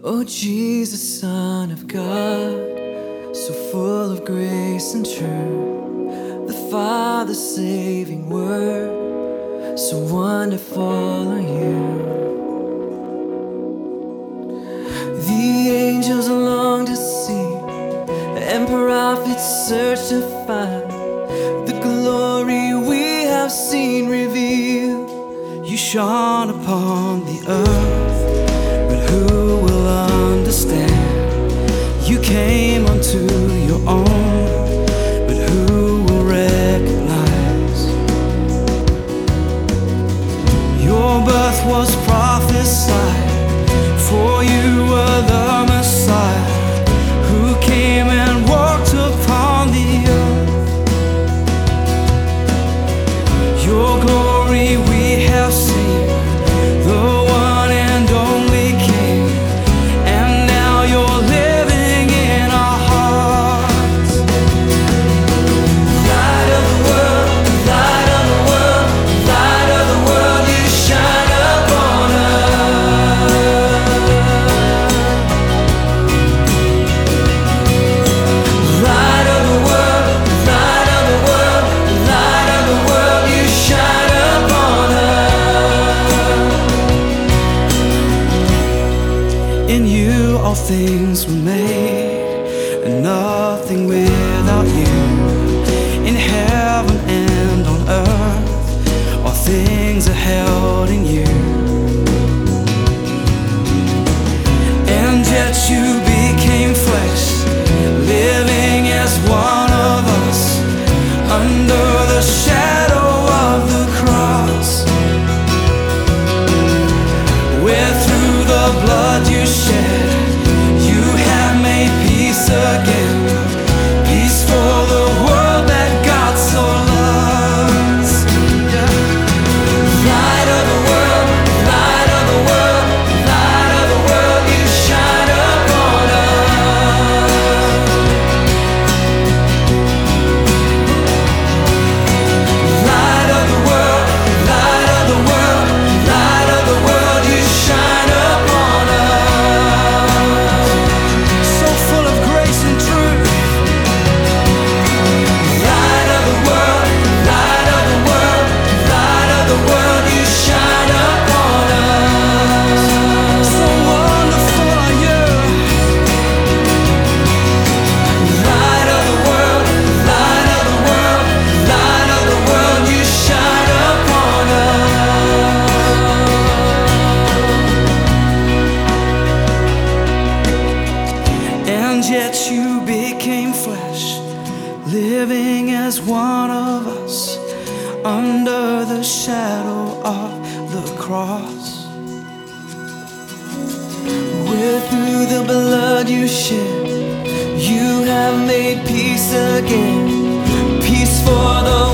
Oh Jesus, Son of God, so full of grace and truth, the Father's saving word, so wonderful are you. The angels long to see, and prophets search to find the glory we have seen revealed. You shone upon the earth, but who will understand? You came unto your own, but who will recognize? Your birth was prophesied, for you were the Messiah, who came and walked upon the earth. Your glory we have seen, the one and only King, and now you're living in our hearts. Light of the world, light of the world, light of the world, you shine upon us. Light of the world, light of the world, light of the world, you shine upon us. In you all things were made, and nothing without you. In heaven and on earth, all things are held in you. And yet you became flesh, living as one of us, under the shadow of the cross, where through the blood you shed, you have made peace again. Peace for the world that God so loves. Yeah. Light of the world, light of the world, light of the world, you shine upon us. Light of the world, light of the world, light of the world, you shine upon us. So full of grace and truth. Light of the world, light of the world, light of the world, you shine upon us. So wonderful are you. Light of the world, light of the world, light of the world, you shine upon us. And yet you became flesh, living as one of us, under the shadow of the cross, where through the blood you shed, you have made peace again. Peace for the